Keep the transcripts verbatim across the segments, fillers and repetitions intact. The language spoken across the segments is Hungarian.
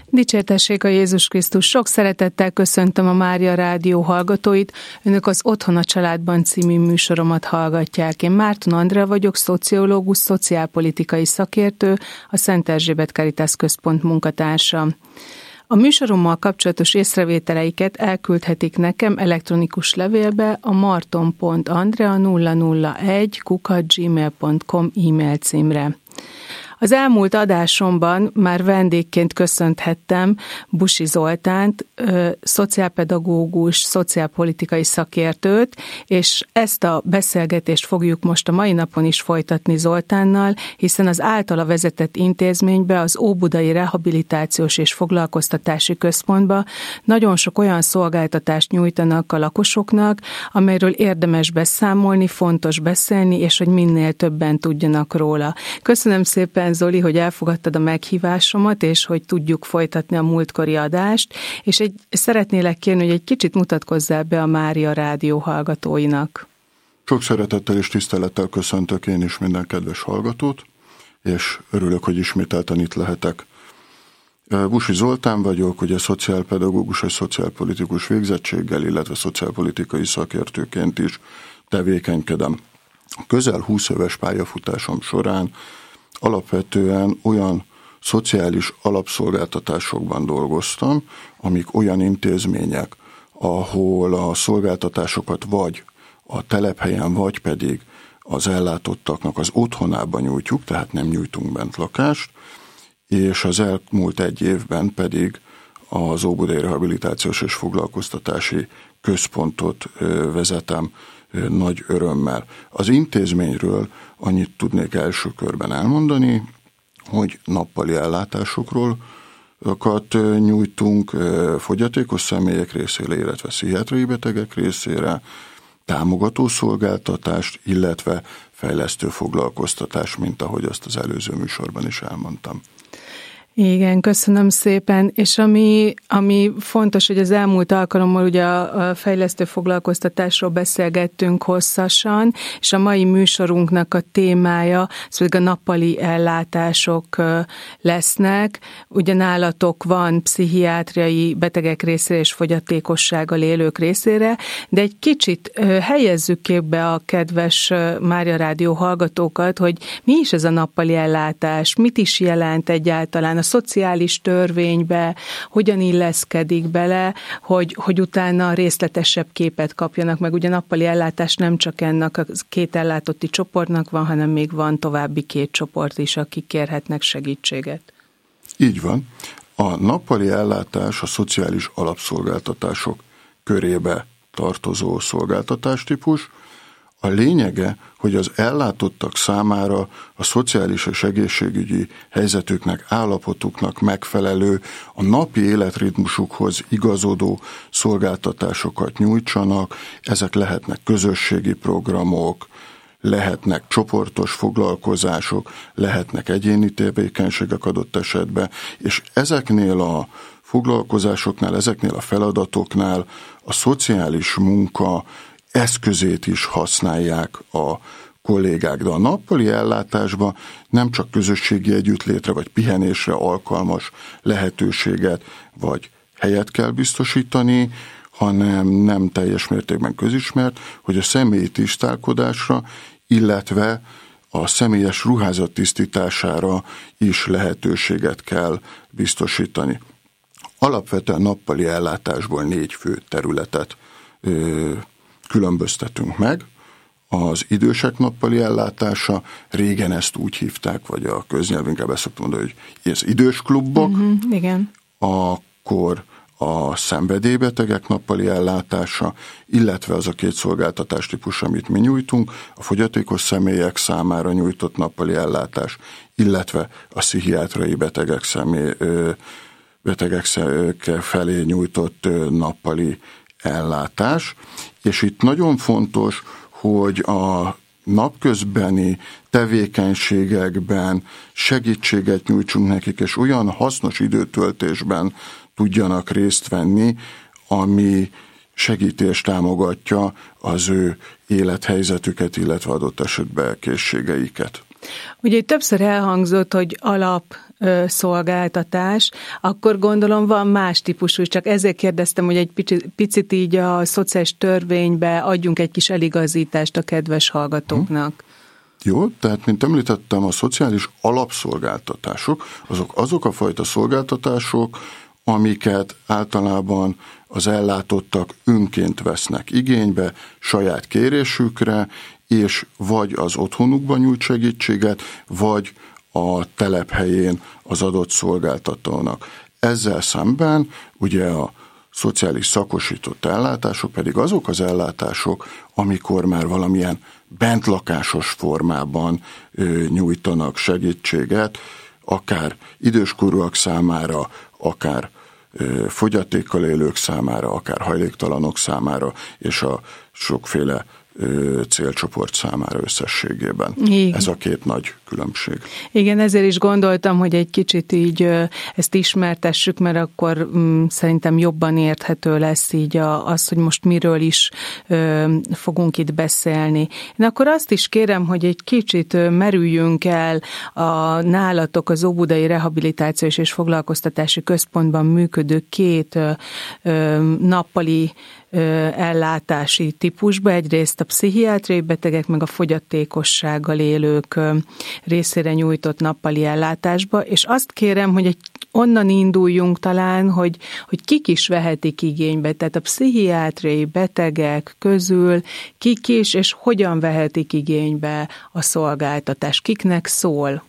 Dicsértessék a Jézus Krisztus! Sok szeretettel köszöntöm a Mária Rádió hallgatóit. Önök az Otthon a Családban című műsoromat hallgatják. Én Márton Andrea vagyok, szociológus, szociálpolitikai szakértő, a Szent Erzsébet Caritas Központ munkatársa. A műsorommal kapcsolatos észrevételeiket elküldhetik nekem elektronikus levélbe a marton pont andrea nulla nulla egy kukac gmail pont com e-mail címre. Az elmúlt adásomban már vendégként köszönthettem Busi Zoltánt, ö, szociálpedagógus, szociálpolitikai szakértőt, és ezt a beszélgetést fogjuk most a mai napon is folytatni Zoltánnal, hiszen az általa vezetett intézménybe, az Óbudai Rehabilitációs és Foglalkoztatási Központba nagyon sok olyan szolgáltatást nyújtanak a lakosoknak, amelyről érdemes beszámolni, fontos beszélni, és hogy minél többen tudjanak róla. Köszönöm szépen, Zoli, hogy elfogadtad a meghívásomat, és hogy tudjuk folytatni a múltkori adást, és egy, szeretnélek kérni, hogy egy kicsit mutatkozzál be a Mária Rádió hallgatóinak. Sok szeretettel és tisztelettel köszöntök én is minden kedves hallgatót, és örülök, hogy ismételten itt lehetek. Busi Zoltán vagyok, ugye szociálpedagógus és szociálpolitikus végzettséggel, illetve szociálpolitikai szakértőként is tevékenykedem. Közel húsz éves pályafutásom során alapvetően olyan szociális alapszolgáltatásokban dolgoztam, amik olyan intézmények, ahol a szolgáltatásokat vagy a telephelyen, vagy pedig az ellátottaknak az otthonában nyújtjuk, tehát nem nyújtunk bent lakást, és az elmúlt egy évben pedig az Óbudai Rehabilitációs és Foglalkoztatási Központot vezetem nagy örömmel. Az intézményről annyit tudnék első körben elmondani, hogy nappali ellátásokról nyújtunk fogyatékos személyek részére, illetve pszichiátriai betegek részére, támogató szolgáltatást, illetve fejlesztő foglalkoztatást, mint ahogy azt az előző műsorban is elmondtam. Igen, köszönöm szépen, és ami, ami fontos, hogy az elmúlt alkalommal ugye a, a fejlesztő foglalkoztatásról beszélgettünk hosszasan, és a mai műsorunknak a témája, szóval a nappali ellátások lesznek. Ugye nálatok van pszichiátriai betegek részére és fogyatékossággal élők részére, de egy kicsit helyezzük képbe a kedves Mária Rádió hallgatókat, hogy mi is ez a nappali ellátás, mit is jelent egyáltalán a szociális törvénybe, hogyan illeszkedik bele, hogy, hogy utána részletesebb képet kapjanak meg. Ugye nappali ellátás nem csak ennek a két ellátotti csoportnak van, hanem még van további két csoport is, akik kérhetnek segítséget. Így van. A nappali ellátás a szociális alapszolgáltatások körébe tartozó szolgáltatástípus. A lényege, hogy az ellátottak számára a szociális és egészségügyi helyzetüknek, állapotuknak megfelelő, a napi életritmusukhoz igazodó szolgáltatásokat nyújtsanak. Ezek lehetnek közösségi programok, lehetnek csoportos foglalkozások, lehetnek egyéni tevékenységek adott esetben, és ezeknél a foglalkozásoknál, ezeknél a feladatoknál a szociális munka eszközét is használják a kollégák, de a nappali ellátásban nem csak közösségi együttlétre vagy pihenésre alkalmas lehetőséget vagy helyet kell biztosítani, hanem nem teljes mértékben közismert, hogy a személyi tisztálkodásra, illetve a személyes ruházat tisztítására is lehetőséget kell biztosítani. Alapvetően nappali ellátásból négy fő területet ö, különböztetünk meg. Az idősek nappali ellátása, régen ezt úgy hívták, vagy a köznyelvünkben szoktam mondani, hogy ez idős klubok. Uh-huh, igen. Akkor a szenvedélybetegek nappali ellátása, illetve az a két szolgáltatástípus, amit mi nyújtunk, a fogyatékos személyek számára nyújtott nappali ellátás, illetve a pszichiátriai betegek, személy, betegek felé nyújtott nappali ellátás, és itt nagyon fontos, hogy a napközbeni tevékenységekben segítséget nyújtsunk nekik, és olyan hasznos időtöltésben tudjanak részt venni, ami segíti és támogatja az ő élethelyzetüket, illetve adott esetben készségeiket. Ugye többször elhangzott, hogy alap ö, szolgáltatás, akkor gondolom van más típusú, csak ezért kérdeztem, hogy egy picit, picit így a szociális törvénybe adjunk egy kis eligazítást a kedves hallgatóknak. Jó, tehát mint említettem, a szociális alapszolgáltatások, azok azok a fajta szolgáltatások, amiket általában az ellátottak önként vesznek igénybe, saját kérésükre, és vagy az otthonukban nyújt segítséget, vagy a telephelyén az adott szolgáltatónak. Ezzel szemben ugye a szociális szakosított ellátások pedig azok az ellátások, amikor már valamilyen bentlakásos formában ö, nyújtanak segítséget, akár időskorúak számára, akár ö, fogyatékkal élők számára, akár hajléktalanok számára, és a sokféle ö, célcsoport számára összességében. Igen. Ez a két nagy különbség. Igen, ezért is gondoltam, hogy egy kicsit így ezt ismertessük, mert akkor mm, szerintem jobban érthető lesz így a, az, hogy most miről is ö, fogunk itt beszélni. Én akkor azt is kérem, hogy egy kicsit merüljünk el a nálatok az Óbudai Rehabilitációs és Foglalkoztatási Központban működő két ö, ö, nappali ellátási típusba, egyrészt a pszichiátriai betegek, meg a fogyatékossággal élők részére nyújtott nappali ellátásba, és azt kérem, hogy egy onnan induljunk talán, hogy, hogy kik is vehetik igénybe, tehát a pszichiátriai betegek közül kik is, és hogyan vehetik igénybe a szolgáltatás, kiknek szól?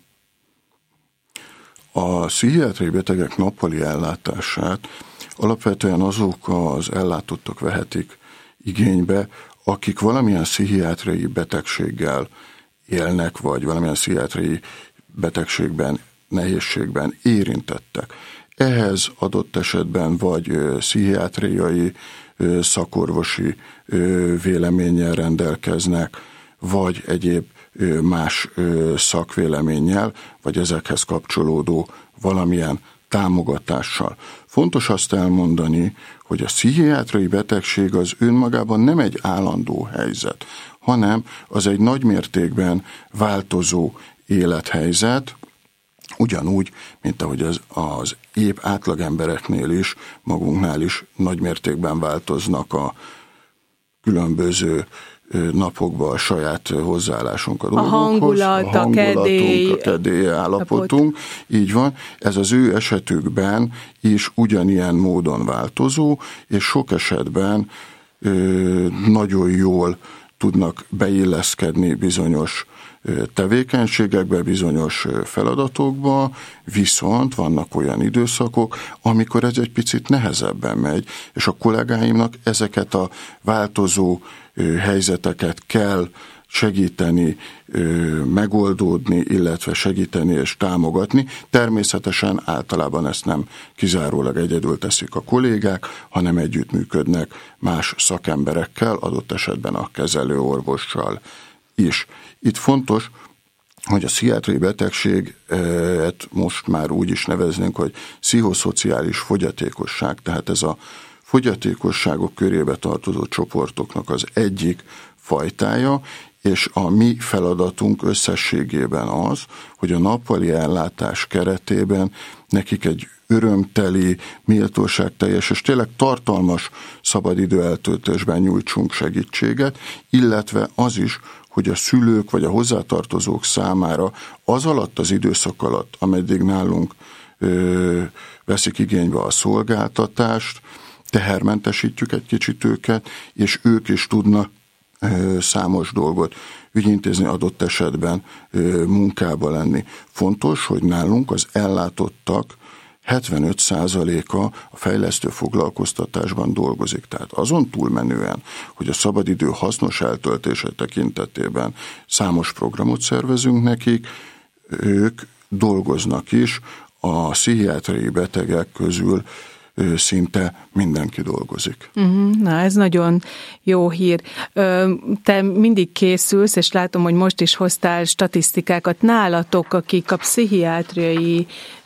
A pszichiátriai betegek nappali ellátását alapvetően azok az ellátottak vehetik igénybe, akik valamilyen pszichiátriai betegséggel élnek, vagy valamilyen pszichiátriai betegségben, nehézségben érintettek. Ehhez adott esetben vagy pszichiátriai szakorvosi véleménnyel rendelkeznek, vagy egyéb más szakvéleménnyel, vagy ezekhez kapcsolódó valamilyen támogatással. Fontos azt elmondani, hogy a pszichiátriai betegség az önmagában nem egy állandó helyzet, hanem az egy nagymértékben változó élethelyzet, ugyanúgy, mint ahogy az, az épp átlagembereknél is, magunknál is nagymértékben változnak a különböző napokban a saját hozzáállásunk a dolgokhoz. A hangulat, a kedély, a kedély állapotunk, így van. Ez az ő esetükben is ugyanilyen módon változó, és sok esetben ö, nagyon jól tudnak beilleszkedni bizonyos tevékenységekbe, bizonyos feladatokba, viszont vannak olyan időszakok, amikor ez egy picit nehezebben megy, és a kollégáimnak ezeket a változó helyzeteket kell segíteni, megoldódni, illetve segíteni és támogatni. Természetesen általában ezt nem kizárólag egyedül teszik a kollégák, hanem együttműködnek más szakemberekkel, adott esetben a kezelőorvossal is. Itt fontos, hogy a pszichiátriai betegséget most már úgy is neveznénk, hogy pszichoszociális fogyatékosság, tehát ez a fogyatékosságok körébe tartozó csoportoknak az egyik fajtája, és a mi feladatunk összességében az, hogy a nappali ellátás keretében nekik egy örömteli, méltóságteljes és tényleg tartalmas szabadidő eltöltésben nyújtsunk segítséget, illetve az is, hogy a szülők vagy a hozzátartozók számára az alatt az időszak alatt, ameddig nálunk ö, veszik igénybe a szolgáltatást, tehermentesítjük egy kicsit őket, és ők is tudnak ö, számos dolgot ügyintézni, adott esetben ö, munkába lenni. Fontos, hogy nálunk az ellátottak hetvenöt százaléka a fejlesztő foglalkoztatásban dolgozik. Tehát azon túlmenően, hogy a szabadidő hasznos eltöltése tekintetében számos programot szervezünk nekik, ők dolgoznak is, a pszichiátriai betegek közül szinte mindenki dolgozik. Uh-huh. Na, ez nagyon jó hír. Te mindig készülsz, és látom, hogy most is hoztál statisztikákat nálatok, akik a pszichiátriai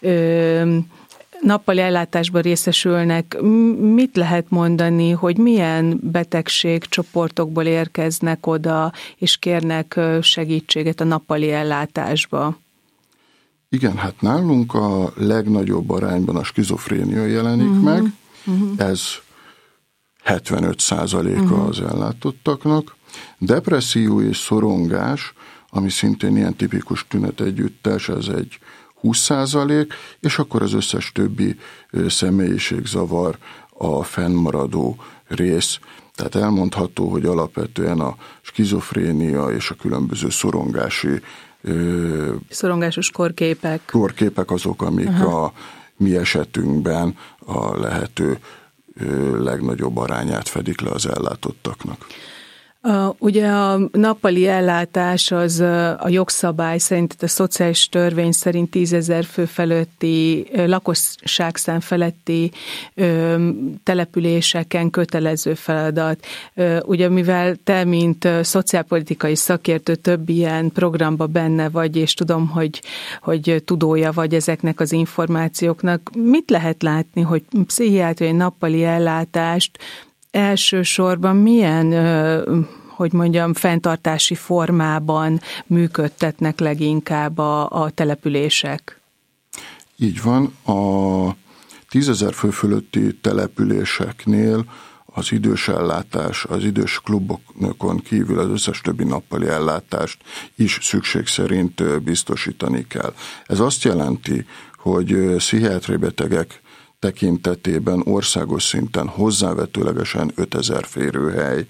nappali ellátásban részesülnek. Mit lehet mondani, hogy milyen betegségcsoportokból érkeznek oda, és kérnek segítséget a nappali ellátásba? Igen, hát nálunk a legnagyobb arányban a skizofrénia jelenik uh-huh. meg, uh-huh. ez hetvenöt százaléka uh-huh. az ellátottaknak. Depresszió és szorongás, ami szintén ilyen tipikus tünetegyüttes, ez egy húsz százalék, és akkor az összes többi személyiségzavar a fennmaradó rész. Tehát elmondható, hogy alapvetően a skizofrénia és a különböző szorongási szorongásos korképek. Korképek azok, amik Aha. a mi esetünkben a lehető legnagyobb arányát fedik le az ellátottaknak. A, ugye a nappali ellátás az a jogszabály szerint, a szociális törvény szerint tízezer fő feletti, lakosságszám feletti ö, településeken kötelező feladat. Ö, ugye mivel te, mint szociálpolitikai szakértő több ilyen programba benne vagy, és tudom, hogy, hogy tudója vagy ezeknek az információknak, mit lehet látni, hogy pszichiátriai nappali ellátást elsősorban milyen, hogy mondjam, fenntartási formában működtetnek leginkább a, a települések? Így van. A tízezer fő fölötti településeknél az idős ellátás, az idős klubokon kívül az összes többi nappali ellátást is szükség szerint biztosítani kell. Ez azt jelenti, hogy pszichiátriai betegek tekintetében országos szinten hozzávetőlegesen ötezer férőhely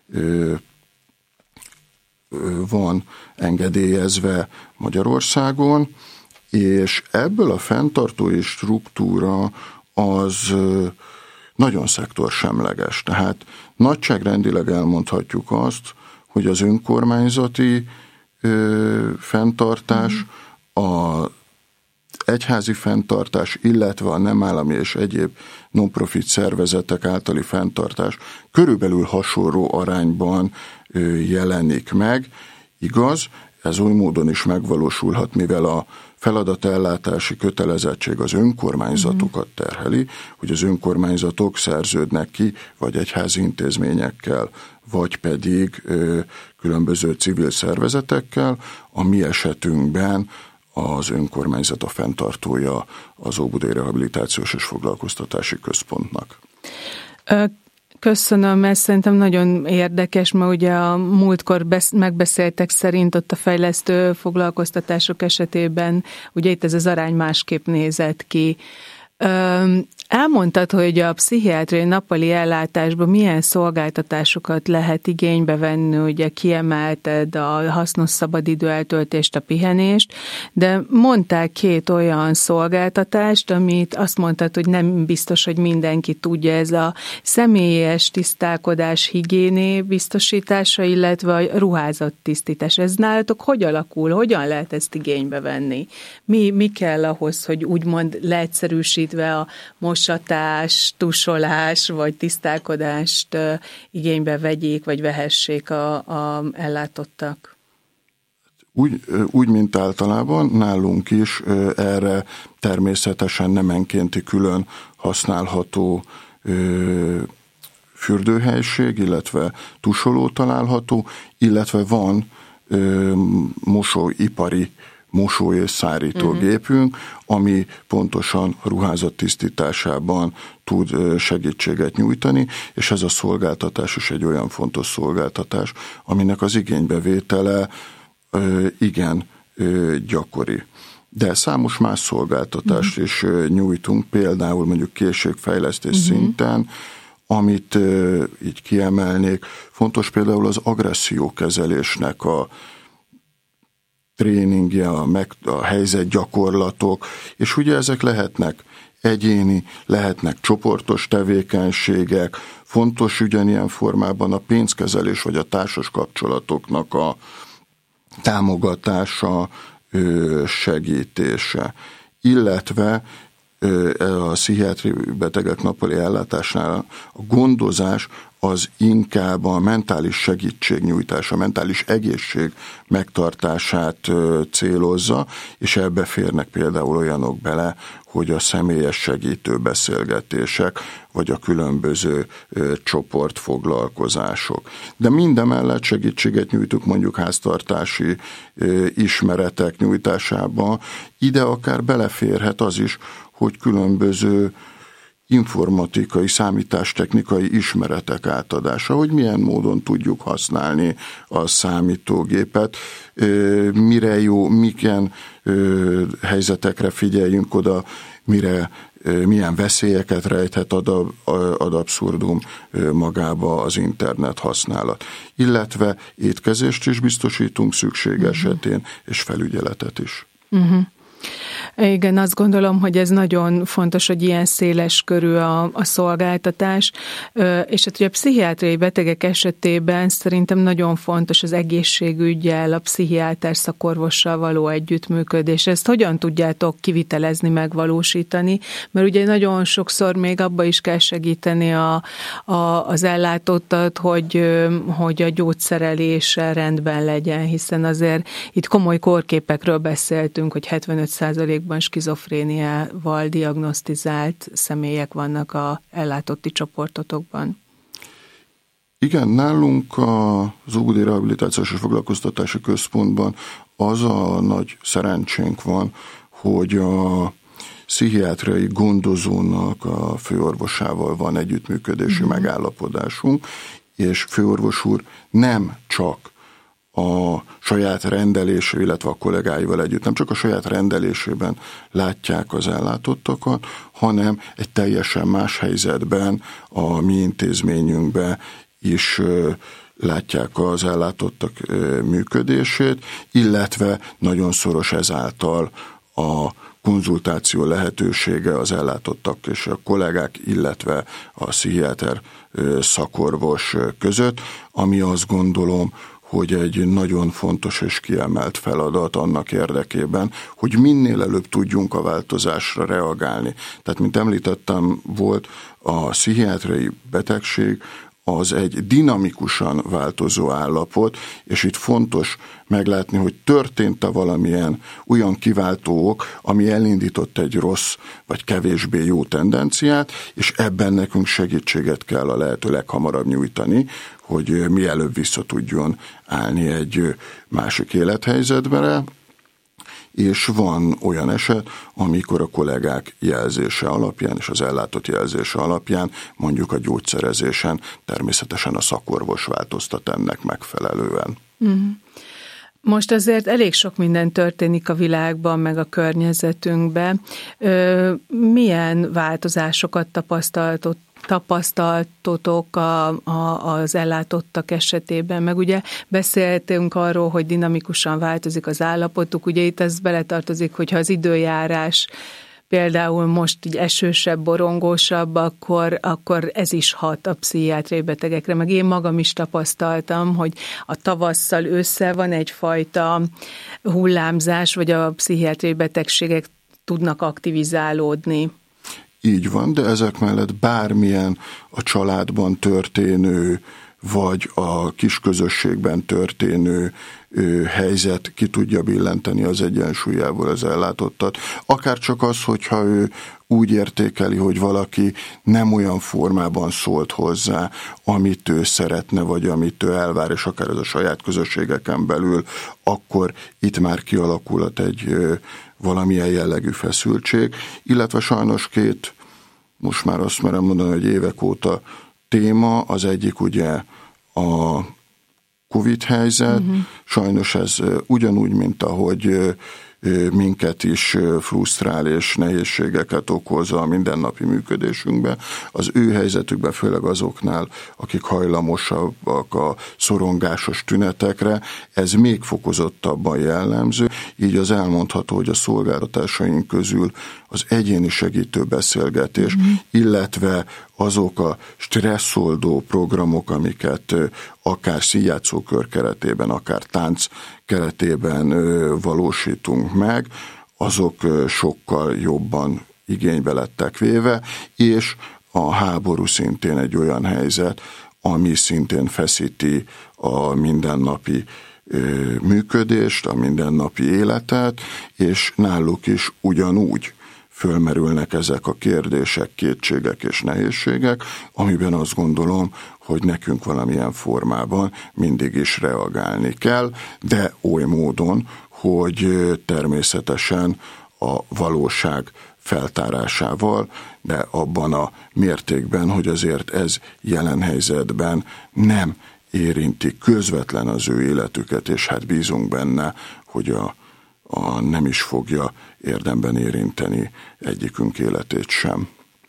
van engedélyezve Magyarországon, és ebből a fenntartói struktúra az nagyon szektorsemleges. Tehát nagyságrendileg elmondhatjuk azt, hogy az önkormányzati fenntartás, a egyházi fenntartás, illetve a nem állami és egyéb non-profit szervezetek általi fenntartás körülbelül hasonló arányban jelenik meg. Igaz, ez oly módon is megvalósulhat, mivel a feladatellátási kötelezettség az önkormányzatokat terheli, hogy az önkormányzatok szerződnek ki, vagy egyházi intézményekkel, vagy pedig ö, különböző civil szervezetekkel. A mi esetünkben az önkormányzat a fenntartója az Óbudai Rehabilitációs és Foglalkoztatási Központnak. Köszönöm, mert szerintem nagyon érdekes, mert ugye a múltkor besz- megbeszéltek szerint ott a fejlesztő foglalkoztatások esetében, ugye itt ez az arány másképp nézett ki. Elmondtad, hogy a pszichiátriai nappali ellátásban milyen szolgáltatásokat lehet igénybe venni, ugye kiemelted a hasznos szabadidő eltöltést, a pihenést, de mondtál két olyan szolgáltatást, amit azt mondtad, hogy nem biztos, hogy mindenki tudja, ez a személyes tisztálkodás, higiéné biztosítása, illetve a ruházattisztítás. Ez nálatok hogy alakul? Hogyan lehet ezt igénybe venni? Mi, mi kell ahhoz, hogy úgymond leegyszerűsítve a mosatás, tusolás vagy tisztálkodást igénybe vegyék, vagy vehessék a, a ellátottak? Úgy, úgy, mint általában, nálunk is erre természetesen nemenkénti külön használható fürdőhelység, illetve tusoló található, illetve van mosóipari mosó- és szárítógépünk, ami pontosan a ruházat tisztításában tud segítséget nyújtani, és ez a szolgáltatás is egy olyan fontos szolgáltatás, aminek az igénybevétele igen gyakori. De számos más szolgáltatást uh-huh. is nyújtunk, például mondjuk készségfejlesztés uh-huh. szinten, amit így kiemelnék. Fontos például az agressziókezelésnek a tréningje, a, meg, a helyzetgyakorlatok, és ugye ezek lehetnek egyéni, lehetnek csoportos tevékenységek, fontos ugyanilyen formában a pénzkezelés vagy a társas kapcsolatoknak a támogatása, segítése, illetve a pszichiátriai betegek nappali ellátásnál a gondozás az inkább a mentális segítségnyújtás, a mentális egészség megtartását célozza, és ebbe férnek például olyanok bele, hogy a személyes segítő beszélgetések, vagy a különböző ö, csoportfoglalkozások. De mindemellett segítséget nyújtunk mondjuk háztartási ö, ismeretek nyújtásába. Ide akár beleférhet az is, hogy különböző informatikai, számítástechnikai ismeretek átadása, hogy milyen módon tudjuk használni a számítógépet, mire jó, milyen helyzetekre figyeljünk oda, mire, milyen veszélyeket rejthet ad, ad abszurdum magába az internet használat. Illetve étkezést is biztosítunk szükség esetén, és felügyeletet is. Uh-huh. Igen, azt gondolom, hogy ez nagyon fontos, hogy ilyen széles körű a, a szolgáltatás, és hát ugye a pszichiátriai betegek esetében szerintem nagyon fontos az egészségüggyel, a pszichiáter szakorvossal való együttműködés. Ezt hogyan tudjátok kivitelezni, megvalósítani? Mert ugye nagyon sokszor még abba is kell segíteni a, a, az ellátottat, hogy, hogy a gyógyszerelése rendben legyen, hiszen azért itt komoly kórképekről beszéltünk, hogy hetvenöt százalékban skizofréniával diagnosztizált személyek vannak az ellátotti csoportotokban. Igen, nálunk az Óbudi Rehabilitációs és Foglalkoztatási Központban az a nagy szerencsénk van, hogy a pszichiátriai gondozónak a főorvosával van együttműködési mm. megállapodásunk, és főorvos úr nem csak a saját rendelésé, illetve a kollégáival együtt nem csak a saját rendelésében látják az ellátottakat, hanem egy teljesen más helyzetben a mi intézményünkben is látják az ellátottak működését, illetve nagyon szoros ezáltal a konzultáció lehetősége az ellátottak és a kollégák, illetve a pszichiáter szakorvos között, ami azt gondolom, hogy egy nagyon fontos és kiemelt feladat annak érdekében, hogy minél előbb tudjunk a változásra reagálni. Tehát, mint említettem, volt a pszichiátriai betegség, az egy dinamikusan változó állapot, és itt fontos meglátni, hogy történt-e valamilyen olyan kiváltó ok, ami elindított egy rossz vagy kevésbé jó tendenciát, és ebben nekünk segítséget kell a lehető leghamarabb nyújtani, hogy mielőbb vissza tudjon állni egy másik élethelyzetbe, és van olyan eset, amikor a kollégák jelzése alapján és az ellátott jelzése alapján, mondjuk a gyógyszerezésen természetesen a szakorvos változtat ennek megfelelően. Mm. Most azért elég sok minden történik a világban, meg a környezetünkben. Milyen változásokat tapasztaltott tapasztaltotok a, a, az ellátottak esetében, meg ugye beszéltünk arról, hogy dinamikusan változik az állapotuk, ugye itt ez beletartozik, hogyha az időjárás például most így esősebb, borongósabb, akkor, akkor ez is hat a pszichiátriai betegekre, meg én magam is tapasztaltam, hogy a tavasszal ősszel van egyfajta hullámzás, vagy a pszichiátriai betegségek tudnak aktivizálódni. Így van, de ezek mellett bármilyen a családban történő, vagy a kisközösségben történő ö, helyzet ki tudja billenteni az egyensúlyából az ellátottat. Akár csak az, hogyha ő úgy értékeli, hogy valaki nem olyan formában szólt hozzá, amit ő szeretne, vagy amit ő elvár, és akár ez a saját közösségeken belül, akkor itt már kialakulhat egy ö, valamilyen jellegű feszültség, illetve sajnos két, most már azt merem mondani, hogy évek óta téma, az egyik ugye a Covid helyzet, uh-huh. Sajnos ez ugyanúgy, mint ahogy minket is frusztrál és nehézségeket okoz a mindennapi működésünkben. Az ő helyzetükben, főleg azoknál, akik hajlamosabbak a szorongásos tünetekre, ez még fokozottabban jellemző, így az elmondható, hogy a szolgáltatásaink közül az egyéni segítő beszélgetés, mm. illetve azok a stresszoldó programok, amiket akár színjátszókör keretében, akár tánc keretében valósítunk meg, azok sokkal jobban igénybe lettek véve, és a háború szintén egy olyan helyzet, ami szintén feszíti a mindennapi működést, a mindennapi életet, és náluk is ugyanúgy fölmerülnek ezek a kérdések, kétségek és nehézségek, amiben azt gondolom, hogy nekünk valamilyen formában mindig is reagálni kell, de oly módon, hogy természetesen a valóság feltárásával, de abban a mértékben, hogy azért ez jelen helyzetben nem érinti közvetlen az ő életüket, és hát bízunk benne, hogy a, a nem is fogja érdemben érinteni egyikünk életét sem.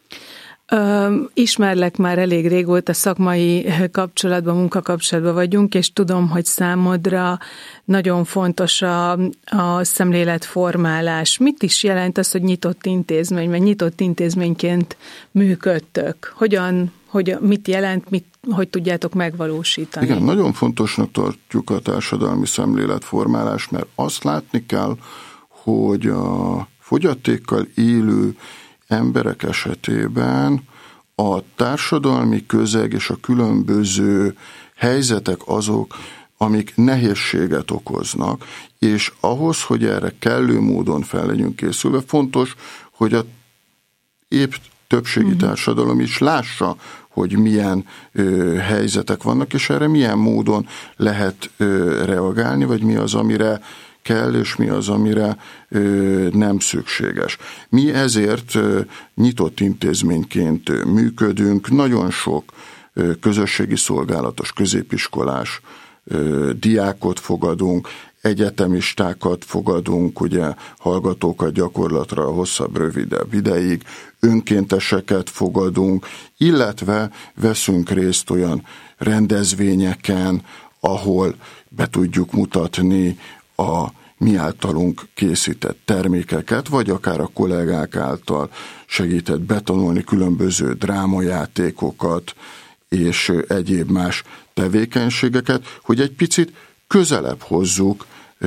Ö, ismerlek már elég régóta, szakmai kapcsolatban, munkakapcsolatban vagyunk, és tudom, hogy számodra nagyon fontos a, a szemléletformálás. Mit is jelent az, hogy nyitott intézmény, vagy nyitott intézményként működtök? Hogyan, hogy, mit jelent, mit, hogy tudjátok megvalósítani? Igen, nagyon fontosnak tartjuk a társadalmi szemléletformálást, mert azt látni kell, hogy a fogyatékkal élő emberek esetében a társadalmi közeg és a különböző helyzetek azok, amik nehézséget okoznak, és ahhoz, hogy erre kellő módon fel legyünk készülve, fontos, hogy a épp többségi uh-huh. társadalom is lássa, hogy milyen ö, helyzetek vannak, és erre milyen módon lehet ö, reagálni, vagy mi az, amire kell, és mi az, amire ö, nem szükséges. Mi ezért ö, nyitott intézményként ö, működünk, nagyon sok ö, közösségi szolgálatos, középiskolás ö, diákot fogadunk, egyetemistákat fogadunk, ugye hallgatókat gyakorlatra hosszabb, rövidebb ideig, önkénteseket fogadunk, illetve veszünk részt olyan rendezvényeken, ahol be tudjuk mutatni a mi általunk készített termékeket, vagy akár a kollégák által segített betanulni különböző drámajátékokat és egyéb más tevékenységeket, hogy egy picit közelebb hozzuk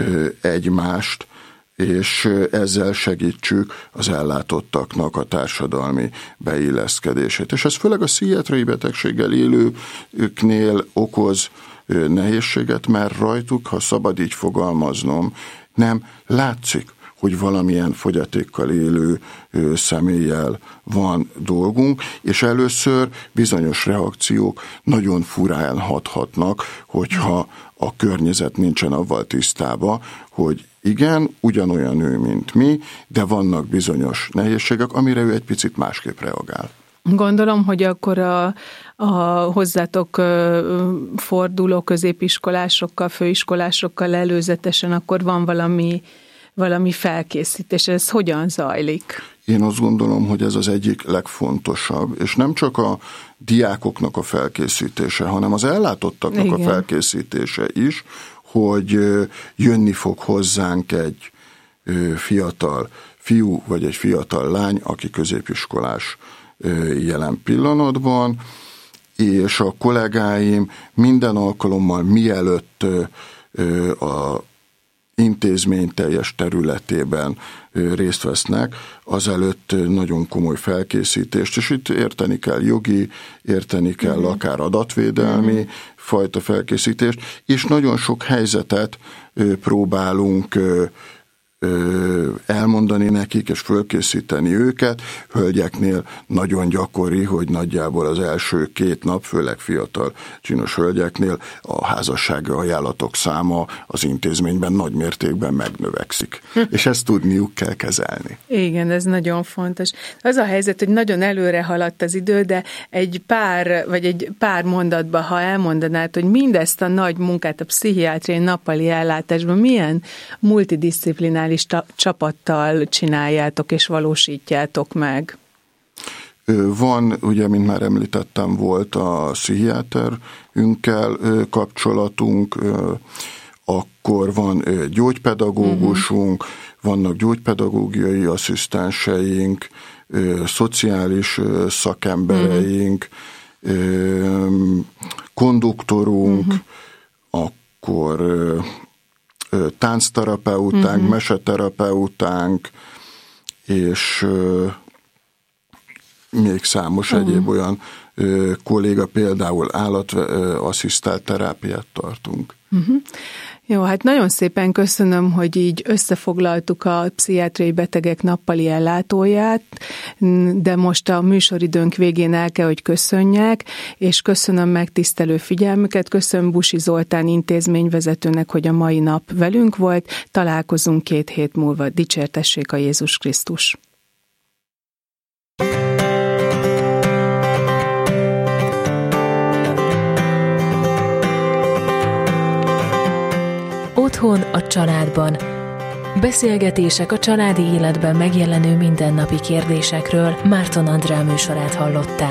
egymást, és ezzel segítsük az ellátottaknak a társadalmi beilleszkedését. És ez főleg a pszichiátriai betegséggel élőknél okoz nehézséget, mert rajtuk, ha szabad így fogalmaznom, nem látszik, hogy valamilyen fogyatékkal élő személlyel van dolgunk, és először bizonyos reakciók nagyon furán hathatnak, hogyha a környezet nincsen avval tisztába, hogy igen, ugyanolyan ő, mint mi, de vannak bizonyos nehézségek, amire ő egy picit másképp reagál. Gondolom, hogy akkor a, a hozzátok forduló középiskolásokkal, főiskolásokkal előzetesen akkor van valami, valami felkészítés. Ez hogyan zajlik? Én azt gondolom, hogy ez az egyik legfontosabb, és nem csak a diákoknak a felkészítése, hanem az ellátottaknak Igen. a felkészítése is, hogy jönni fog hozzánk egy fiatal fiú vagy egy fiatal lány, aki középiskolás jelen pillanatban, és a kollégáim minden alkalommal mielőtt a intézmény teljes területében részt vesznek, azelőtt nagyon komoly felkészítést, és itt érteni kell jogi, érteni kell mm. akár adatvédelmi mm. fajta felkészítést, és nagyon sok helyzetet próbálunk elmondani nekik, és fölkészíteni őket. Hölgyeknél nagyon gyakori, hogy nagyjából az első két nap, főleg fiatal csinos hölgyeknél a házassági ajánlatok száma az intézményben nagy mértékben megnövekszik. Hm. És ezt tudniuk kell kezelni. Igen, ez nagyon fontos. Az a helyzet, hogy nagyon előre haladt az idő, de egy pár, vagy egy pár mondatban, ha elmondanád, hogy mindezt a nagy munkát a pszichiátriai nappali ellátásban milyen multidisziplinális csapattal csináljátok és valósítjátok meg? Van, ugye, mint már említettem, volt a pszichiáterünkkel kapcsolatunk, akkor van gyógypedagógusunk, uh-huh. vannak gyógypedagógiai asszisztenseink, szociális szakembereink, uh-huh. konduktorunk, uh-huh. akkor táncterapeutánk, uh-huh. meseterapeutánk, és még számos uh-huh. egyéb olyan ö, kolléga, például állatasszisztált terápiát tartunk. Uh-huh. Jó, hát nagyon szépen köszönöm, hogy így összefoglaltuk a pszichiátriai betegek nappali ellátóját, de most a műsoridőnk végén el kell, hogy köszönjek, és köszönöm megtisztelő figyelmüket, köszönöm Busi Zoltán intézményvezetőnek, hogy a mai nap velünk volt, találkozunk két hét múlva. Dicsértessék a Jézus Krisztus! Otthon, a családban. Beszélgetések a családi életben megjelenő mindennapi kérdésekről. Márton Andrea műsorát hallották.